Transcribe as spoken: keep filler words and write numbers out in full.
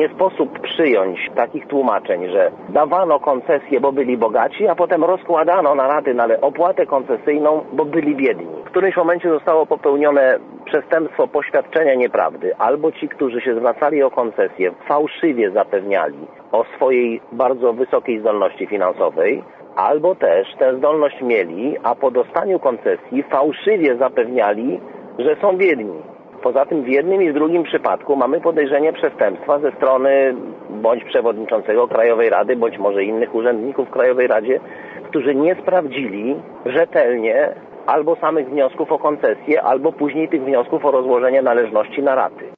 nie sposób przyjąć takich tłumaczeń, że dawano koncesje, bo byli bogaci, a potem rozkładano na raty na opłatę koncesyjną, bo byli biedni. W którymś momencie zostało popełnione przestępstwo poświadczenia nieprawdy, albo ci, którzy się zwracali o koncesję, fałszywie zapewniali o swojej bardzo wysokiej zdolności finansowej, albo też tę zdolność mieli, a po dostaniu koncesji fałszywie zapewniali, że są biedni. Poza tym w jednym i w drugim przypadku mamy podejrzenie przestępstwa ze strony bądź przewodniczącego Krajowej Rady, bądź może innych urzędników w Krajowej Radzie, którzy nie sprawdzili rzetelnie albo samych wniosków o koncesję, albo później tych wniosków o rozłożenie należności na raty.